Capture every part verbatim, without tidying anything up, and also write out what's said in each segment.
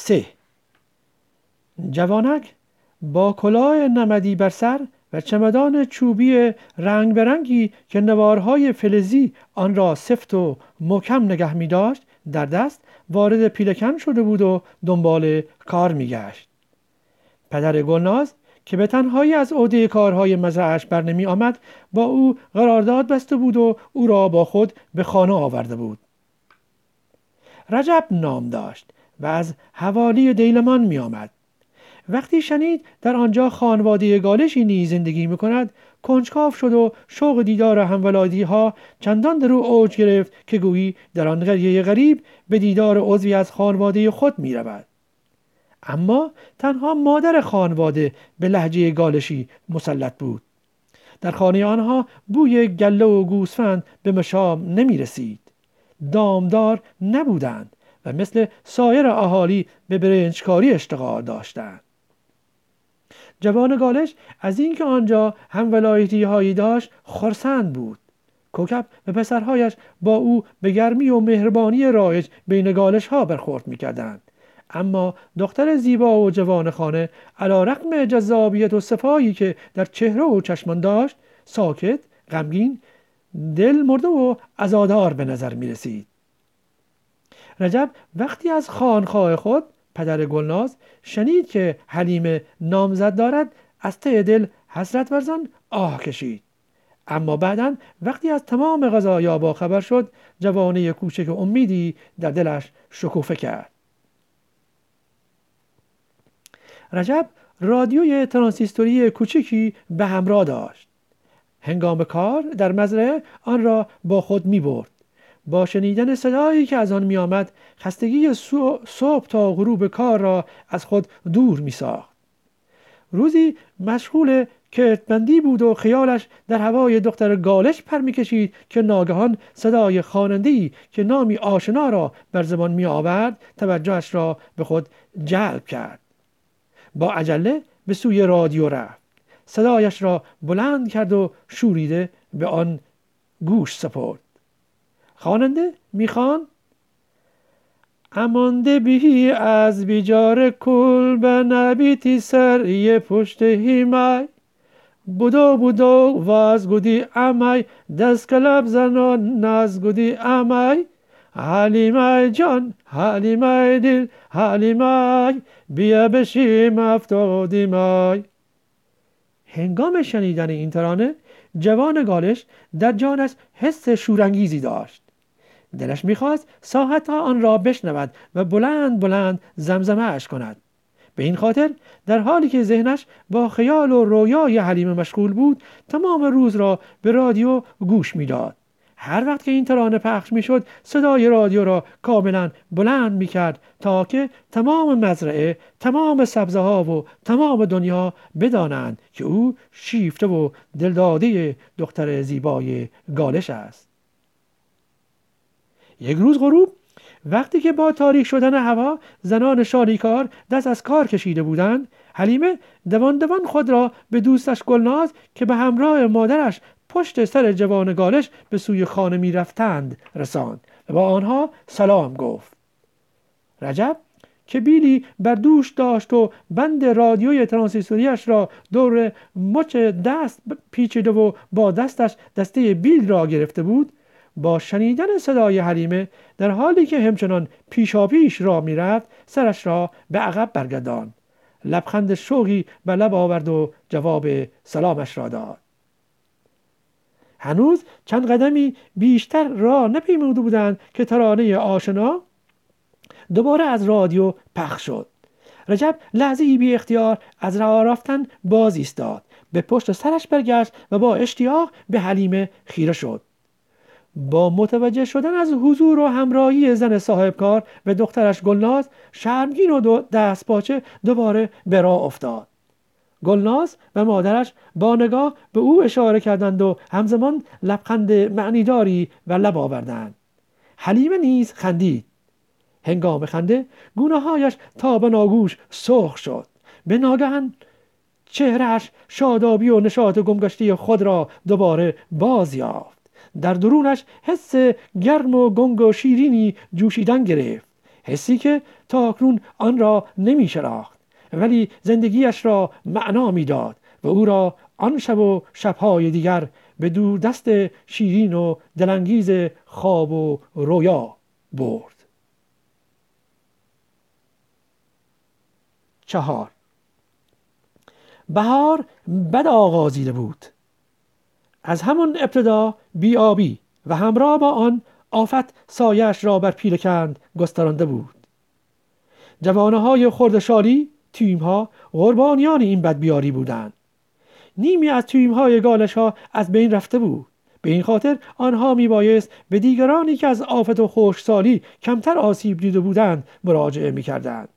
سه. جوانک با کلاه نمدی بر سر و چمدان چوبی رنگ برنگی که نوارهای فلزی آن را سفت و محکم نگه می داشت در دست وارد پیلکن شده بود و دنبال کار می گشت. پدر گلناز که به تنهایی از عهده کارهای مزرعه‌اش بر نمی آمد با او قرارداد بسته بود و او را با خود به خانه آورده بود. رجب نام داشت و از حوالی دیلمان می آمد. وقتی شنید در آنجا خانواده گالشی نیز زندگی می کند کنجکاو شد و شوق دیدار همولادی ها چندان در او اوج گرفت که گویی در آن قریه غریب به دیدار عضوی از خانواده خود می رود. اما تنها مادر خانواده به لهجه گالشی مسلط بود. در خانه آنها بوی گله و گوسفند به مشام نمی رسید. دامدار نبودند و مثل سایر اهالی به برنجکاری اشتغال داشتند. جوان گالش از اینکه آنجا هم ولایتی هایی داشت خرسند بود. کوکب و پسرهایش با او به گرمی و مهربانی رایج بین گالش ها برخورد می کردند. اما دختر زیبا و جوان خانه علی رغم جذابیت و صفایی که در چهره و چشمان داشت ساکت، غمگین، دل مرده و عزادار به نظر می رسید. رجب وقتی از خانخواه خود پدر گلناز شنید که حلیمه نامزد دارد از ته دل حسرت ورزان آه کشید. اما بعداً وقتی از تمام قضایا با خبر شد جوانه کوچک امیدی در دلش شکوفه کرد. رجب رادیوی ترانزیستوری کوچکی به همراه داشت. هنگام کار در مزرعه آن را با خود می برد. با شنیدن صدایی که از آن می آمد خستگی صبح تا غروب کار را از خود دور می ساخت. روزی مشغول کتبندی بود و خیالش در هوای دختر گالش پر می کشید که ناگهان صدای خواننده‌ای که نامی آشنا را بر زبان می آورد توجهش را به خود جلب کرد. با عجله به سوی رادیو رفت. صدایش را بلند کرد و شوریده به آن گوش سپرد. خواننده میخوان امانده بی از بیجار کل به نبیتی سر یه پشت هیمای بودو بودو واز گودی امای دست کلب زنان ناز گودی امای حلیمای جان حلیمای دل حلیمای بیا بشیم افتادی مای. هنگام شنیدن این ترانه جوان گالش در جانش حس شورانگیزی داشت. دلش میخواست ساعتها آن را بشنود و بلند بلند زمزمه اش کند. به این خاطر در حالی که ذهنش با خیال و رویای حلیمه مشغول بود تمام روز را به رادیو گوش میداد. هر وقت که این ترانه پخش میشد صدای رادیو را کاملا بلند میکرد تا که تمام مزرعه، تمام سبزه ها و تمام دنیا بدانند که او شیفته و دلداده دختر زیبای گالش است. یک روز غروب وقتی که با تاریک شدن هوا زنان شالیکار دست از کار کشیده بودند حلیمه دوان دوان خود را به دوستش گلناز که به همراه مادرش پشت سر جوان گالش به سوی خانه می رفتند رساند و با آنها سلام گفت. رجب که بیلی بر دوش داشت و بند رادیوی ترانزیستوریش را دور مچ دست پیچیده و با دستش دسته بیل را گرفته بود با شنیدن صدای حلیمه در حالی که همچنان پیشاپیش را می رفت سرش را به عقب برگرداند. لبخند شوقی به لب آورد و جواب سلامش را داد. هنوز چند قدمی بیشتر راه نپیموده بودند که ترانه آشنا دوباره از رادیو پخش شد. رجب لحظه‌ای بی اختیار از راه رفتن باز ایستاد، به پشت سرش برگشت و با اشتیاق به حلیمه خیره شد. با متوجه شدن از حضور و همراهی زن صاحبکار و دخترش گلناز شرمگین و دو دست پاچه دوباره به راه افتاد. گلناز و مادرش با نگاه به او اشاره کردند و همزمان لبخند معنیداری و لب آوردند. حلیمه نیز خندید. هنگام خنده گونه‌هایش تا به ناگوش سرخ شد. به ناگهان چهرهش شادابی و نشاط گمگشته خود را دوباره باز یافت. در درونش حس گرم و گنگ و شیرینی جوشیدن گرفت. حسی که تا اکنون آن را نمی شناخت، ولی زندگیش را معنا میداد و او را آن شب و شبهای دیگر به دور دست شیرین و دلانگیز خواب و رویا برد. چهار. بهار بد آغازیده بود. از همان ابتدا بیابی و همراه با آن آفت سایش را بر پیلکند گسترانده بود. جوانه های خردشالی، تیم ها قربانیان این بدبیاری بودند. نیمی از تیم های گالش ها از بین رفته بود. به این خاطر آنها میبایست به دیگرانی که از آفت و خشکسالی کمتر آسیب دیده بودند مراجعه میکردند.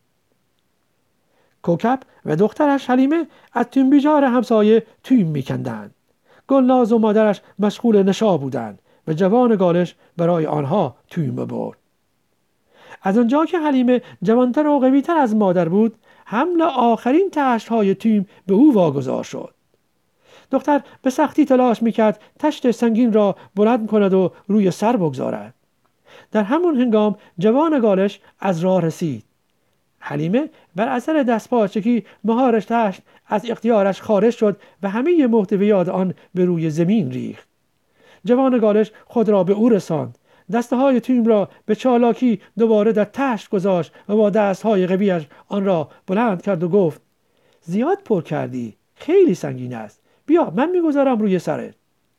کوکب و دخترش حلیمه از تیم بیجار همسایه تیم میکندند. گلناز و مادرش مشغول نشا بودند و جوان گالش برای آنها تیم برد. از آنجا که حلیمه جوانتر و قویتر از مادر بود، حمل آخرین تشت‌های تیم به او واگذار شد. دختر به سختی تلاش میکرد تشت سنگین را بلند کند و روی سر بگذارد. در همون هنگام جوان گالش از راه رسید. حلیمه بر اثر دستپاچگی مهارش تشت از اختیارش خارج شد و همه محتویات آن به روی زمین ریخت. جوان گالش خود را به او رساند. دسته های تیم را به چالاکی دوباره در تشت گذاشت و با دست های قویش آن را بلند کرد و گفت: زیاد پر کردی، خیلی سنگین است، بیا من میگذارم روی سرت.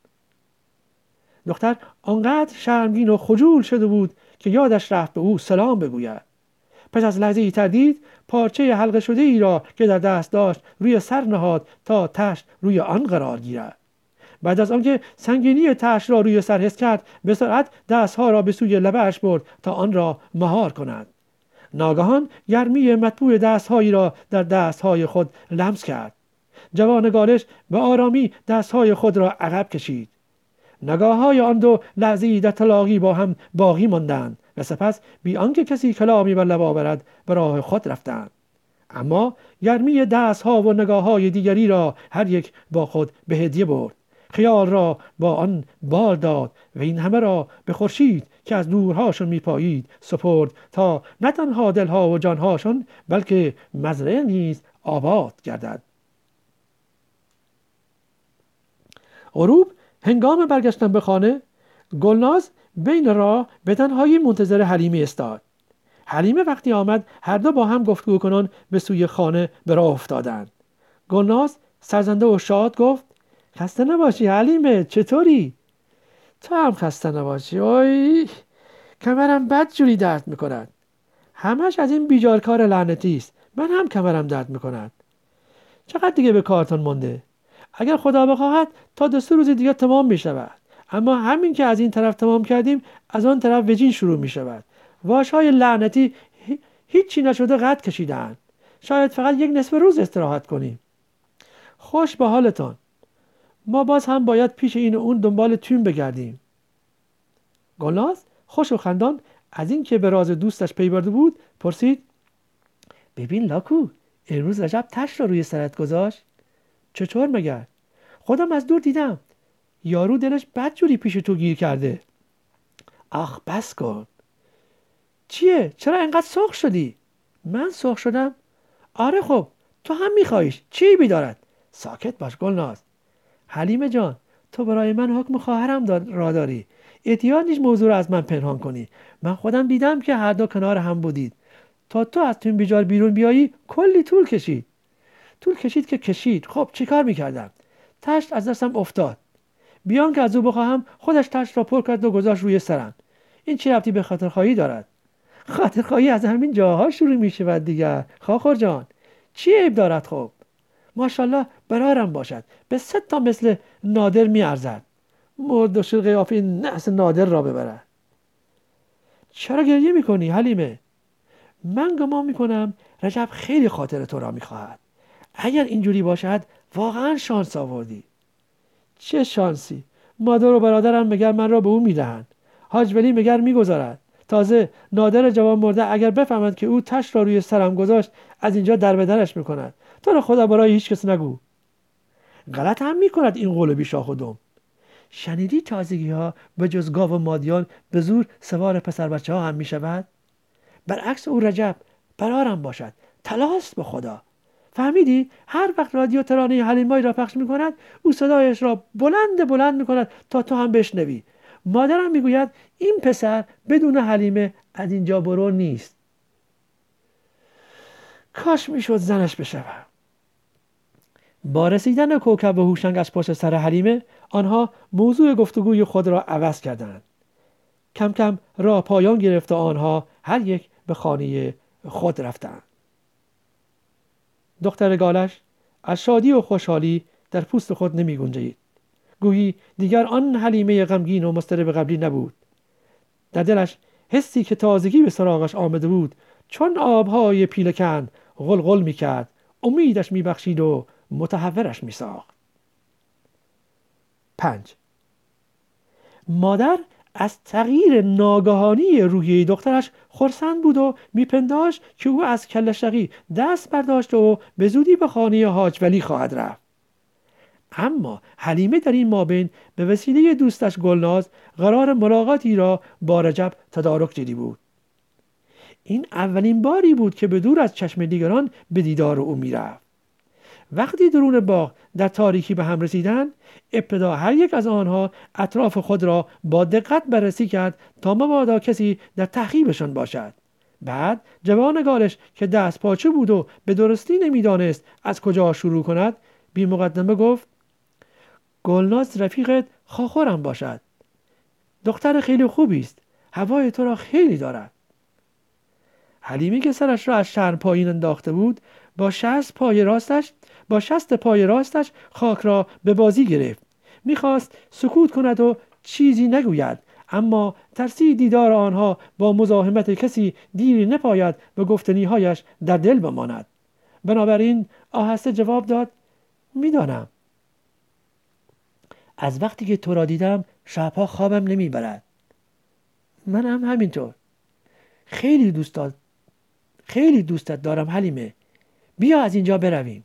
دختر آنقدر شرمگین و خجول شده بود که یادش رفت به او سلام بگوید. پس از لحظه‌ای تردید پارچه حلقه شده ای را که در دست داشت روی سر نهاد تا تشت روی آن قرار گیرد. بعد از آنکه سنگینی تشت را روی سر حس کرد، به سرعت دستها را به سوی لبه‌اش برد تا آن را مهار کند. ناگهان گرمی مطبوع دستهایی را در دستهای خود لمس کرد. جوان گالش به آرامی دستهای خود را عقب کشید. نگاه‌های آن دو لحظه‌ای در تلاقی با هم باقی ماندند و سپس بی آنکه کسی کلامی بر لب آورد به راه خود رفتند. اما گرمی دستها و نگاه‌های دیگری را هر یک با خود به هدیه برد. خیال را با آن بال داد و این همه را به خورشید که از دورهاشون میپایید سپرد تا نه تنها دلها و جانهاشون بلکه مزرعه نیز آباد گردد. غروب هنگام برگشتن به خانه، گلناز بین راه به تنهایی منتظر حلیمه استاد. حلیمه وقتی آمد هر دو با هم گفتگو کنان به سوی خانه به راه افتادند. گلناز سرزنده و شاد گفت: خسته نباشی حلیمه، چطوری؟ تو هم خسته نباشی. اوی کمرم بد جوری درد میکند. همش از این بیجارکار لعنتی است. من هم کمرم درد میکند. چقدر دیگه به کارتون مونده؟ اگر خدا بخواهد تا دو سه روز دیگه تمام میشود. اما همین که از این طرف تمام کردیم از آن طرف وجین شروع میشود. واشهای لعنتی هیچی نشده قد کشیدن. شاید فقط یک نصف روز استراحت کنیم. خوش به حالتان. ما باز هم باید پیش این و اون دنبال تیم بگردیم. گلناز خوش و خندان از این که به راز دوستش پی برده بود پرسید: ببین لاکو، امروز رجب تشت را روی سرت گذاشت؟ چطور مگر؟ خودم از دور دیدم. یارو دلش بد جوری پیش تو گیر کرده. آخ بس کن. چیه؟ چرا انقدر سرخ شدی؟ من سرخ شدم؟ آره خب تو هم میخوایش. چی بیدارد؟ ساکت باش گلناز. حلیمه جان، تو برای من حکم خواهرم را داری. احتیاج نیست موضوع را از من پنهان کنی. من خودم دیدم که هر دو کنار هم بودید. تا تو از تیم بیجار بیرون بیایی کلی طول کشید. طول کشید که کشید. خب چیکار میکردم؟ تشت از دستم افتاد. بیان که از او بخواهم خودش تشت را پر کرد و گذاشت روی سرم. این چه ربطی به خاطرخواهی دارد؟ خاطرخواهی از همین جاها شروع میشود دیگر. خاخر جان چی عیب دارد؟ خب ماشاءالله برارم باشد. به سه تا مثل نادر میارزد. مرد و شل قیافه نحس نادر را ببرد. چرا گریه میکنی حلیمه؟ من گمان میکنم رجب خیلی خاطر تو را میخواهد. اگر اینجوری باشد واقعا شانس آوردی. چه شانسی؟ مادر و برادرم مگر من را به او میدهند. حاج ولی مگر میگذارد. تازه نادر جوان مرده اگر بفهمد که او تشت را روی سرم گذاشت از اینجا در به درش میکند. تو را خدا برای هیچ کس نگو. غلط هم میکند این قول بی شاخ و دم. شنیدی تازگی ها به جز گاو و مادیان به زور سوار پسر بچه ها هم میشود؟ برعکس او رجب برارم باشد، تلاست به خدا. فهمیدی؟ هر وقت رادیو ترانه حلیمایی را پخش میکند او صدایش را بلند بلند میکند تا تو هم بشنوی. مادرم میگوید این پسر بدون حلیمه از اینجا برو نیست. کاش میشد زنش بشوم. با رسیدن کوکب و هوشنگ از پشت سر حلیمه آنها موضوع گفتگوی خود را عوض کردند. کم کم راه پایان گرفت و آنها هر یک به خانه خود رفتند. دختر گالش از شادی و خوشحالی در پوست خود نمی گنجید. گویی دیگر آن حلیمه غمگین و مضطرب قبلی نبود. در دلش حسی که تازگی به سراغش آمده بود چون آبهای پیلکن غلغل می کرد، امیدش می بخشید و متحورش می ساخت. پنج. مادر از تغییر ناگهانی روحیه دخترش خرسند بود و میپنداشت که او از کله شقی دست برداشت و به زودی به خانه حاج ولی خواهد رفت. اما حلیمه در این مابین به وسیله دوستش گلناز قرار ملاقاتی را با رجب تدارک دیده بود. این اولین باری بود که به دور از چشم دیگران به دیدار او میرفت. وقتی درون باغ در تاریکی به هم رسیدند، ابتدا هر یک از آنها اطراف خود را با دقت بررسی کرد تا مبادا کسی در تعقیبشان باشد. بعد جوان گالش که دست پاچه بود و به درستی نمیدانست از کجا شروع کند، بی مقدمه گفت: گلناز رفیقت خاخورم باشد. دختر خیلی خوبی است. هوای تو را خیلی دارد. حلیمه که سرش را از شرم پایین انداخته بود، با شست پای راستش با شست پای راستش خاک را به بازی گرفت. میخواست سکوت کند و چیزی نگوید، اما ترسید دیدار آنها با مزاحمت کسی دیری نپاید و گفتنیهایش در دل بماند. بنابراین آهسته جواب داد: میدانم. از وقتی که تو را دیدم شبها خوابم نمیبرد. من هم همینطور. خیلی دوست دارم. خیلی دوستت دارم حلیمه. بیا از اینجا برویم.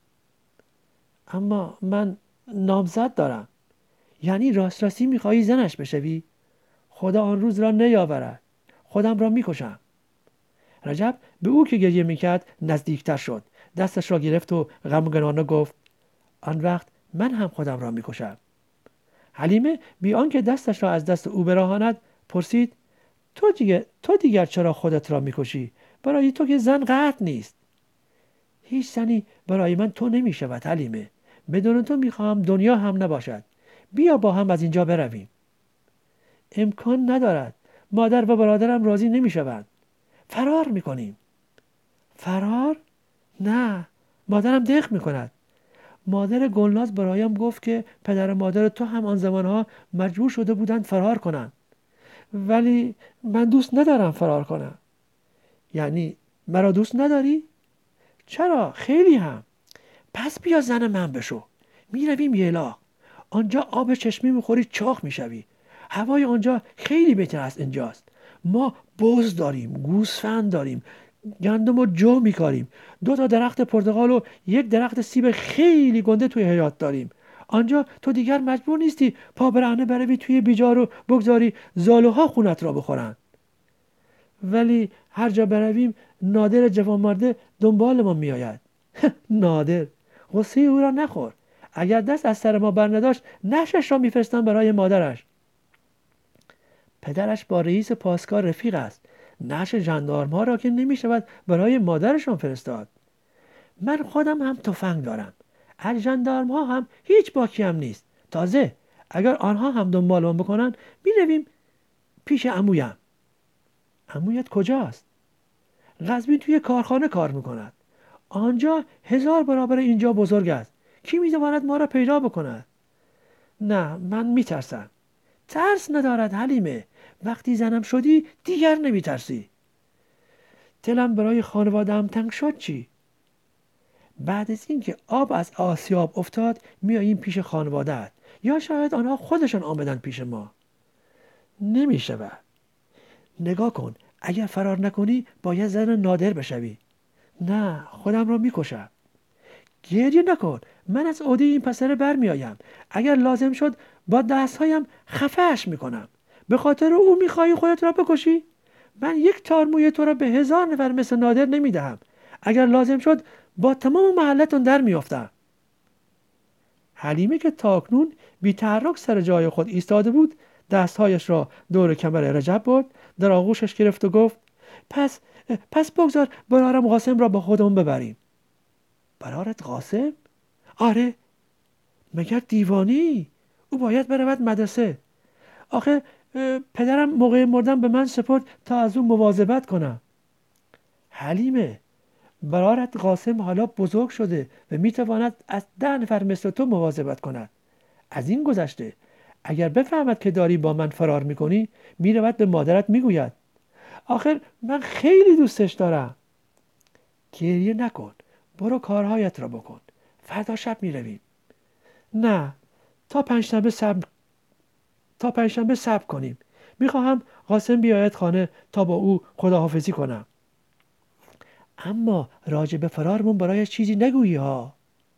اما من نامزد دارم. یعنی راست راستی میخوایی زنش بشوی؟ خدا آن روز را نیاورد. خودم را میکشم. رجب به او که گریه میکرد نزدیکتر شد. دستش را گرفت و غمگنانه گفت: آن وقت من هم خودم را میکشم. حلیمه بی آنکه دستش را از دست او براهاند پرسید: تو دیگر تو دیگر چرا خودت را میکشی؟ برای تو که زن قطع نیست. هیچ زنی برای من تو نمی شود حلیمه. بدون تو میخواهم دنیا هم نباشد. بیا با هم از اینجا برویم. امکان ندارد. مادر و برادرم راضی نمی شوند. فرار میکنیم. فرار؟ نه. مادرم دق میکند. مادر گلناز برایم گفت که پدر و مادر تو هم آن زمانها مجبور شده بودند فرار کنند. ولی من دوست ندارم فرار کنم. یعنی مرا دوست نداری؟ چرا؟ خیلی هم. پس بیا زن من بشو. می رویم یلا. آنجا آب چشمی میخوری چاق میشوی. هوای آنجا خیلی بهتر از اینجاست. ما بز داریم، گوسفند داریم، گندم و جو میکاریم. دو تا درخت پرتقال و یک درخت سیب خیلی گنده توی حیاط داریم. آنجا تو دیگر مجبور نیستی پا برهنه بروی توی بیجار و بگذاری زالوها خونت را بخورن. ولی هر جا برویم نادر جوانمرده دنبال ما میآید. نادر، غصه او را نخور. اگر دست از سر ما برنداشت نشش را میفرستم برای مادرش. پدرش با رئیس پاسکار رفیق است. نش ژاندارم‌ها را که نمیشود برای مادرشان فرستاد. من خودم هم تفنگ دارم. از ژاندارم‌ها هم هیچ باکی هم نیست. تازه اگر آنها هم دنبال ما بکنن میرویم پیش عمویم. عمویت کجاست؟ قزوین توی کارخانه کار میکند. آنجا هزار برابر اینجا بزرگ است. کی میتواند ما را پیدا بکند؟ نه، من میترسم. ترس ندارد حلیمه. وقتی زنم شدی دیگر نمیترسی. دلم برای خانواده‌ام تنگ شد چی؟ بعد از اینکه آب از آسیاب افتاد میاییم پیش خانواده‌ات، یا شاید آنها خودشان آمدن پیش ما. نمیشود. نگاه کن، اگر فرار نکنی باید زن نادر بشوی. نه، خودم را میکشم. گریه نکن، من از عهده این پسر برمیآیم. اگر لازم شد با دستهایم خفه‌اش میکنم. به خاطر او میخوایی خودت را بکشی؟ من یک تار موی تو را به هزار نفر مثل نادر نمیدهم. اگر لازم شد با تمام محلتون در میافتم. حلیمه که تاکنون بی تحرک سر جای خود ایستاده بود دستهایش را دور کمر رجب برد، در آغوشش گرفت و گفت پس پس بگذار برارم قاسم را با خودمون ببریم. برارت قاسم؟ آره، مگر دیوانی؟ او باید برود مدرسه. آخه پدرم موقع مردن به من سپرد تا از او مواظبت کنم. حلیمه، برارت قاسم حالا بزرگ شده و میتواند از ده نفر مثل تو مواظبت کند. از این گذشته اگر بفهمد که داری با من فرار میکنی میرود به مادرت میگوید آخر من خیلی دوستش دارم. گریه نکن، برو کارهایت را بکن، فردا شب میرویم. نه، تا پنجشنبه صبر تا پنجشنبه صبر کنیم. میخواهم قاسم بیاید خانه تا با او خداحافظی کنم. اما راجع به فرارمون برایش چیزی نگویی ها.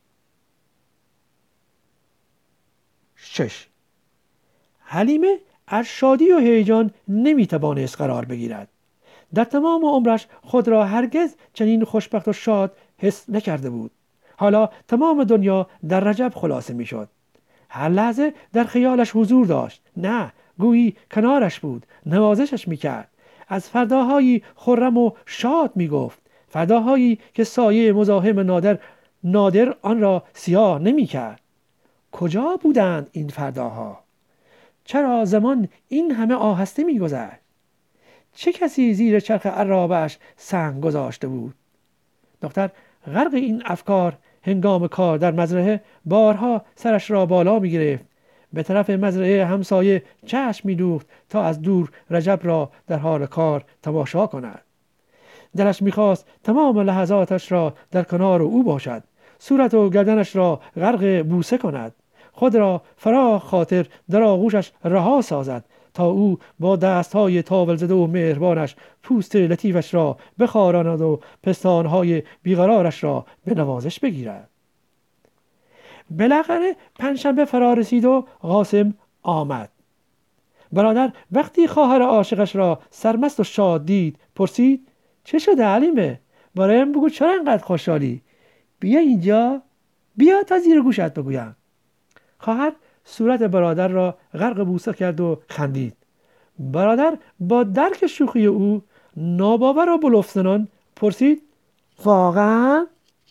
شش. حلیمه از شادی و هیجان نمیتوانست قرار بگیرد. در تمام عمرش خود را هرگز چنین خوشبخت و شاد حس نکرده بود. حالا تمام دنیا در رجب خلاصه میشد. هر لحظه در خیالش حضور داشت. نه، گویی کنارش بود، نوازشش میکرد. از فرداهایی خرم و شاد میگفت، فرداهایی که سایه مزاحم نادر نادر آن را سیاه نمیکرد. کجا بودند این فرداها؟ چرا زمان این همه آهسته میگذشت؟ چه کسی زیر چرخ عرابه‌اش سنگ گذاشته بود؟ دختر غرق این افکار هنگام کار در مزرعه بارها سرش را بالا می گرفت. به طرف مزرعه همسایه چشم می دوخت تا از دور رجب را در حال کار تماشا کند. دلش می خواست تمام لحظاتش را در کنار او باشد، صورت و گردنش را غرق بوسه کند، خود را فراخ خاطر در آغوشش رها سازد تا او با دستهای تاول زده و مهربانش پوست لطیفش را بخاراند و پستانهای بیقرارش را به نوازش بگیرد. بالاخره پنجشنبه فرا رسید و قاسم آمد. برادر وقتی خواهر عاشقش را سرمست و شاد دید پرسید چه شده حلیمه؟ برایم بگو چرا انقدر خوشحالی؟ بیا اینجا، بیا تا زیر گوشت بگویم. خواهر صورت برادر را غرق بوسه کرد و خندید. برادر با درک شوخی او ناباور و بلوفزنان پرسید واقعا؟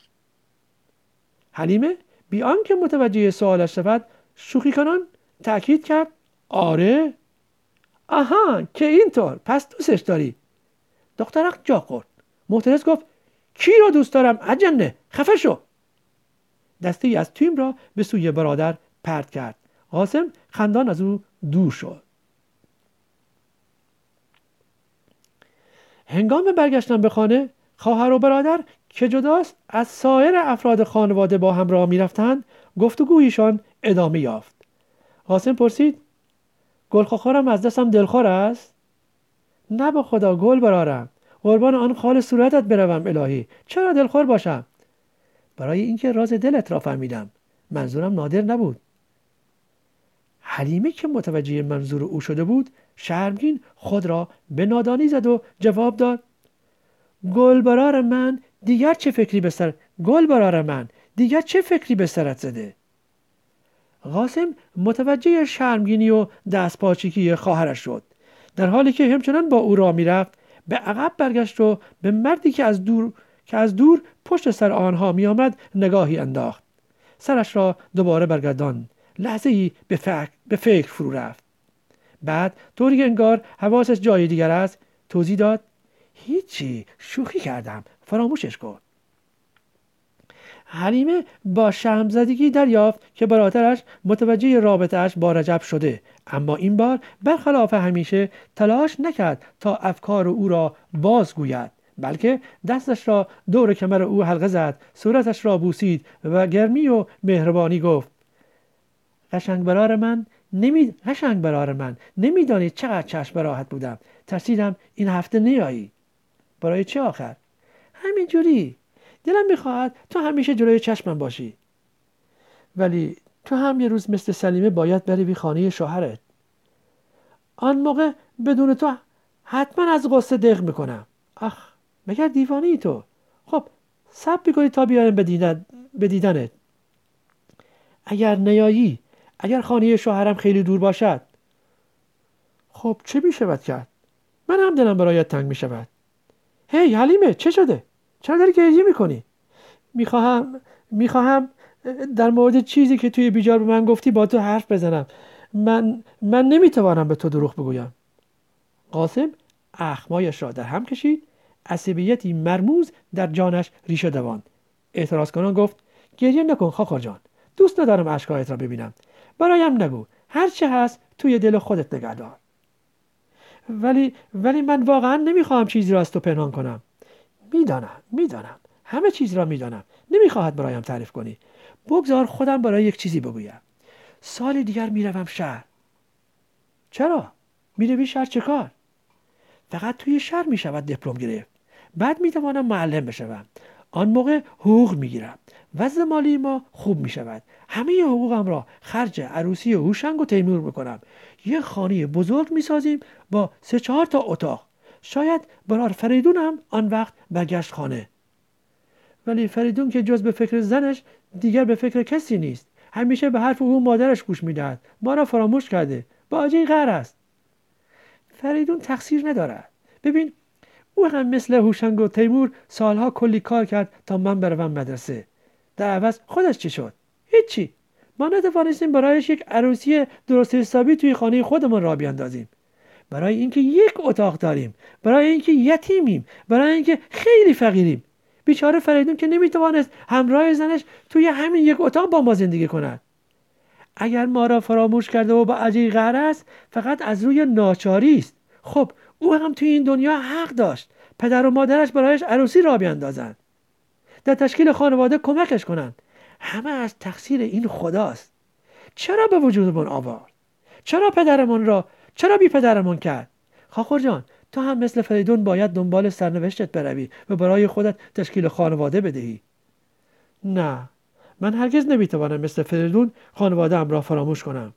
حلیمه بی آنکه متوجه سوالش شود شوخی کنان تأکید کرد آره. آها، که اینطور، پس دوستش داری. دخترک جا خورد. معترض گفت کی رو دوست دارم اجنه، خفه شو. دستی از تیم را به سوی برادر پرت کرد. قاسم خندان از او دور شد. هنگام برگشتن به خانه خواهر و برادر که جداست از سایر افراد خانواده با هم راه می‌رفتند گفتگویشان ادامه یافت. قاسم پرسید گلخوارم از دستم دلخور است؟ نه به خدا گل برارم، قربان آن خال صورتت بروم الهی، چرا دلخور باشم؟ برای اینکه راز دلت را فهمیدم، منظورم نادر نبود. حلیمه که متوجه منظور او شده بود شرمگین خود را به نادانی زد و جواب داد گل برار من دیگر چه فکری به سر گل برار من دیگر چه فکری به سرت زده؟ قاسم متوجه شرمگینی و دستپاچگی خواهرش شد. در حالی که همچنان با او راه میرفت به عقب برگشت و به مردی که از دور که از دور پشت سر آنها می آمد نگاهی انداخت. سرش را دوباره برگردان. لحظه‌ای به فکر, به فکر فرو رفت. بعد طوری که انگار حواسش جای دیگر است توضیح داد هیچی، شوخی کردم، فراموشش کن. حلیمه با شرمزدگی دریافت که برادرش متوجه رابطه‌اش با رجب شده، اما این بار برخلاف همیشه تلاش نکرد تا افکار او را بازگوید، بلکه دستش را دور کمر او حلقه زد، صورتش را بوسید و گرمی و مهربانی گفت قشنگ برار من نمی قشنگ برار من نمیدانی چقدر چشم راحت بودم، ترسیدم این هفته نیایی. برای چه آخر؟ همین جوری دلم میخواهد تو همیشه جلوی چشمم باشی. ولی تو هم یه روز مثل سلیمه باید بری خانه شوهرت. آن موقع بدون تو حتما از غصه دق میکنم. آخ مگر دیوانه‌ای تو؟ خب صبر میکنی تا بیارم به دیدنت. اگر نیایی، اگر خانه شوهرم خیلی دور باشد، خب چه میشود کرد؟ من هم دلم برایت تنگ میشود. هی حلیمه، چه شده؟ چرا داری گریه میکنی؟ میخواهم میخواهم در مورد چیزی که توی بیجار به من گفتی با تو حرف بزنم. من من نمیتوانم به تو دروغ بگویم. قاسم اخمایش را در هم کشید. عصبیتی مرموز در جانش ریشه دواند. اعتراض کنان گفت: گریه نکن خاخر جان، دوست ندارم اشکهایت را ببینم. برایم نگو، هر چه هست توی دل خودت نگه دار. ولی ولی من واقعا نمیخواهم چیزی را از تو پنهان کنم. میدانم میدانم همه چیز را میدانم. نمیخواهد برایم تعریف کنی. بگذار خودم برای یک چیزی بگویم. سال دیگر میروم شهر. چرا؟ میروی شهر چه کار؟ فقط توی شهر میشود دیپلم گرفت. بعد میتوانم معلم بشوم. آن موقع حقوق میگیرم. وضع مالی ما خوب میشود. همه حقوقم را خرج عروسی هوشنگ و تیمور میکنم. یک خانه بزرگ میسازیم با سه چهار تا اتاق. شاید برار فریدون هم آن وقت برگشت خانه. ولی فریدون که جز به فکر زنش دیگر به فکر کسی نیست. همیشه به حرف او مادرش گوش میدهد. ما را فراموش کرده. باجه غر است. فریدون تقصیر ندارد. ببین، او هم مثل هوشنگ و تیمور سالها کلی کار کرد تا من بروم مدرسه. در عوض خودش چی شد؟ هیچی. ما نتوانستیم برایش یک عروسی درست حسابی توی خانه خودمون را بیاندازیم. برای اینکه یک اتاق داریم، برای اینکه یتیمیم، برای اینکه خیلی فقیریم. بیچاره فریدون که نمیتوانست همراه زنش توی همین یک اتاق با ما زندگی کند. اگر ما را فراموش کرده و با عجیب قهر است، فقط از روی ناچاری است. خب او هم توی این دنیا حق داشت پدر و مادرش برایش عروسی را بیاندازند، در تشکیل خانواده کمکش کنند. همه از تقصیر این خداست. چرا به وجودمون آورد؟ چرا پدرمون را چرا بی پدرمون کرد؟ خاخر جان، تو هم مثل فریدون باید دنبال سرنوشتت بروی و برای خودت تشکیل خانواده بدهی. نه، من هرگز نمیتوانم مثل فریدون خانواده ام را فراموش کنم.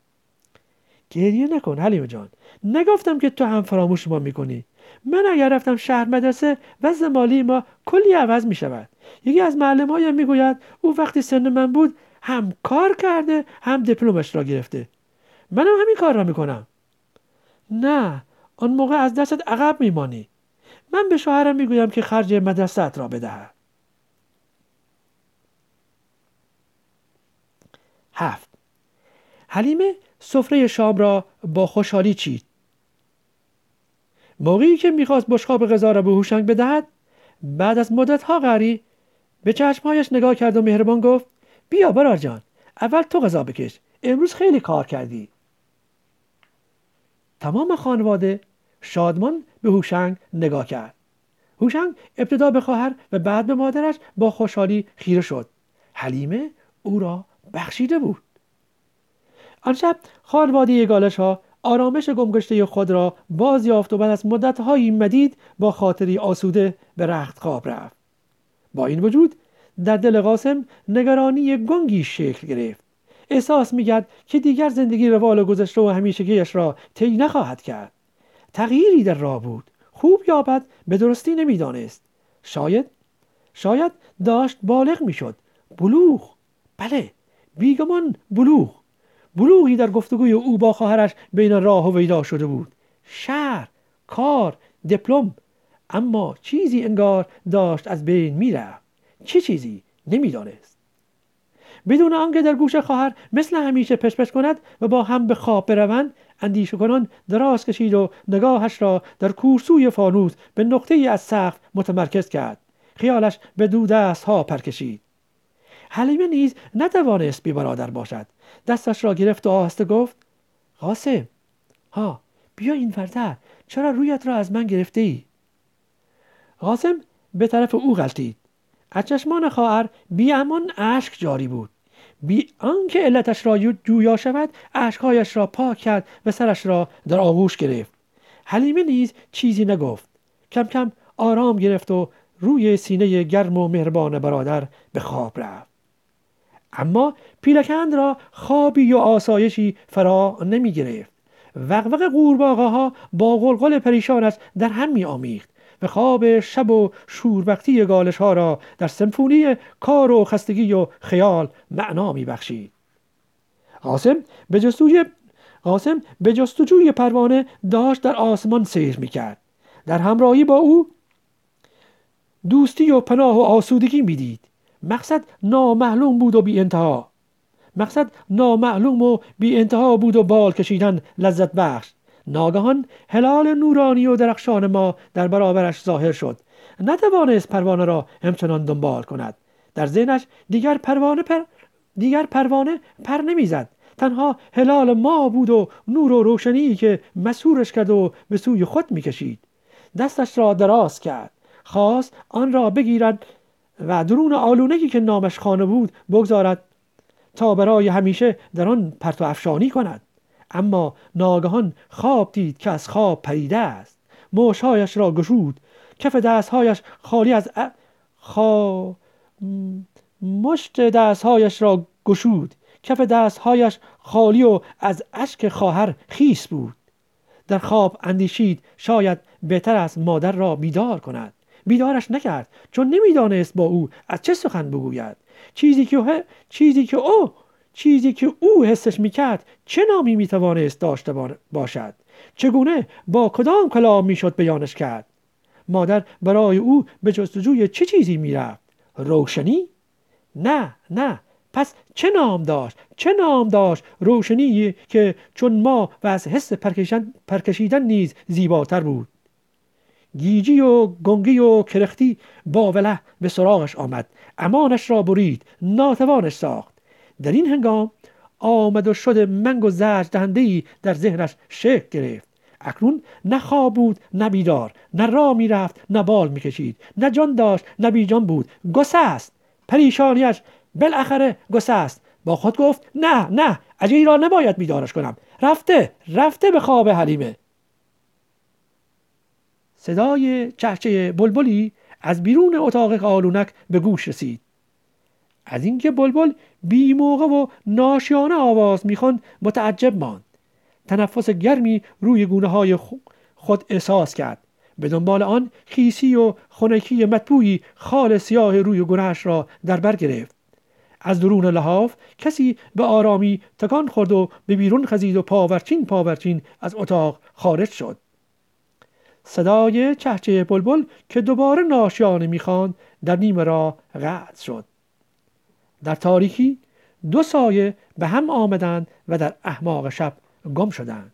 گریه نکن حلیمه جان. نگفتم که تو هم فراموش ما میکنی. من اگر رفتم شهر مدرسه، وضع مالی ما کلی عوض میشود. یکی از معلم‌هایم میگوید او وقتی سن من بود هم کار کرده هم دیپلمش را گرفته. منم همین کار را میکنم. نه، آن موقع از دستت عقب میمانی. من به شوهرم میگویم که خرج مدرسه‌ات را بدهد. هفت. حلیمه سفره شام را با خوشحالی چید. موقعی که میخواست بشقاب غذا را به هوشنگ بدهد، بعد از مدت‌ها قری به چشمهایش نگاه کرد و مهربان گفت: بیا برار جان، اول تو غذا بکش. امروز خیلی کار کردی. تمام خانواده شادمان به هوشنگ نگاه کرد. هوشنگ ابتدا به خواهر و بعد به مادرش با خوشحالی خیره شد. حلیمه او را بخشیده بود. آن شب خانواده گالش‌ها آرامش گمگشته خود را باز یافت و بعد از مدت‌های مدید با خاطری آسوده به رخت خواب رفت. با این وجود در دل قاسم نگرانی گنگی شکل گرفت. احساس می‌کرد که دیگر زندگی روال گذشته و همیشگیش را طی نخواهد کرد. تغییری در راه بود. خوب یا بد به درستی نمی‌دانست. شاید شاید داشت بالغ می‌شد. بلوغ. بله، بیگمان بلوغ. بلوغی در گفتگوی او با خواهرش بین راه و ویدا شده بود. شهر، کار، دیپلم. اما چیزی انگار داشت از بین میرفت. چه چیزی؟ نمیدانست. بدون آنکه در گوش خواهر مثل همیشه پشپش کند و با هم به خواب بروند، اندیشه کنان دراز کشید و نگاهش را در کورسوی فانوس به نقطه‌ای از سقف متمرکز کرد. خیالش به دو دست ها پر کشید. حلیمه نیز نتوانست بی برادر باشد. دستش را گرفت و آهسته گفت: قاسم، ها بیا این ورتر. چرا رویت را از من گرفته ای؟ قاسم به طرف او غلتید. از چشمان خواهر بی امان اشک جاری بود. بی آنکه علتش را جویا شود، اشکهایش را پاک کرد و سرش را در آغوش گرفت. حلیمه نیز چیزی نگفت. کم کم آرام گرفت و روی سینه گرم و مهربان برادر به خواب رفت. اما پیلکند را خوابی و آسایشی فرا نمی گرفت. وقوق قورباغه ها با غلغل پریشانش در هم می آمیخت و خواب شب و شوربختی گالش ها را در سمفونی کار و خستگی و خیال معنا می بخشید. قاسم به جستجوی قاسم به جستجوی پروانه داشت در آسمان سیر می کرد. در همراهی با او دوستی و پناه و آسودگی می دید. مقصد نامعلوم بود و بی انتها. مقصد نامعلوم و بی انتها بود و بال کشیدن لذت بخش. ناگهان هلال نورانی و درخشان ما در برابرش ظاهر شد. نتوانست پروانه را همچنان دنبال کند. در ذهنش دیگر پروانه پر دیگر پروانه پر نمیزد. تنها هلال ما بود و نور و روشنی که مسحورش کرد و به سوی خود میکشید. دستش را دراز کرد. خواست آن را بگیرد و درون آلونگی که نامش خانه بود بگذارد تا برای همیشه در آن پرتو افشانی کند. اما ناگهان خواب دید که از خواب پریده است. مشتهایش را گشود. کف دستهایش خالی از ا... خا... مشت دستهایش را گشود. کف دستهایش خالی و از اشک خواهر خیس بود. در خواب اندیشید شاید بهتر است مادر را بیدار کند. بیدارش نکرد چون نمیدانست با او از چه سخن بگوید. چیزی که چیزی که او چیزی که او حسش میکرد چه نامی میتوانست داشته باشد؟ چگونه با کدام کلام میشد بیانش کرد؟ مادر برای او به جستجوی چه چیزی میرفت؟ روشنی؟ نه نه. پس چه نام داشت؟ چه نام داشت روشنی که چون ما و از حس پرکشیدن نیز زیباتر بود؟ گیجی و گنگی و کرختی با وله به سراغش آمد. امانش را برید. ناتوانش ساخت. در این هنگام آمد و شد منگ و زجر دهنده‌ای در ذهنش شکل گرفت. اکنون نه خواب بود نه بیدار، نه راه میرفت نه بال میکشید، نه جان داشت نه بی جان بود. گسست. پریشانیش بالاخره گسست. با خود گفت نه نه، اجی را نباید بیدارش کنم. رفته رفته به خواب حلیمه. صدای چهچه بلبلی از بیرون اتاق آلونک به گوش رسید. از اینکه بلبل بی موقع و ناشیانه آواز میخواند متعجب ماند. تنفس گرمی روی گونه های خود احساس کرد. به دنبال آن خیسی و خنکی مطبوعی خال سیاه روی گونه‌اش را در بر گرفت. از درون لحاف کسی به آرامی تکان خورد و به بیرون خزید و پاورچین پاورچین از اتاق خارج شد. صدای چهچه بلبل که دوباره ناشیانه میخواند در نیمه راه قطع شد. در تاریکی دو سایه به هم آمدند و در احماق شب گم شدند.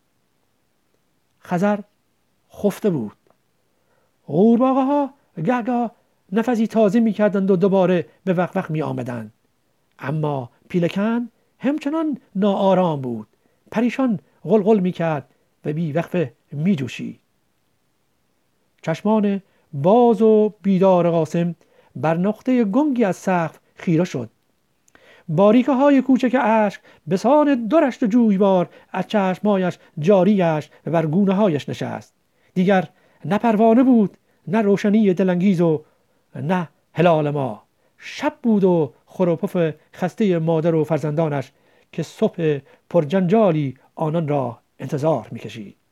خضر خفته بود. قورباغه ها گهگاه نفسی تازه می کردند و دوباره به وقوق می آمدند. اما پیلکن همچنان ناآرام بود. پریشان غلغل می کرد و بی وقفه می جوشید. چشمان باز و بیدار قاسم بر نقطه گنگی از سقف خیره شد. باریکه های کوچک اشک به سان دو رشت جویبار از چشمایش جاری گشت و بر گونه هایش نشست. دیگر نه پروانه بود، نه روشنی دلانگیز و نه هلال ما. شب بود و خور و پف خسته مادر و فرزندانش که صبح پرجنجالی آنان را انتظار می‌کشید.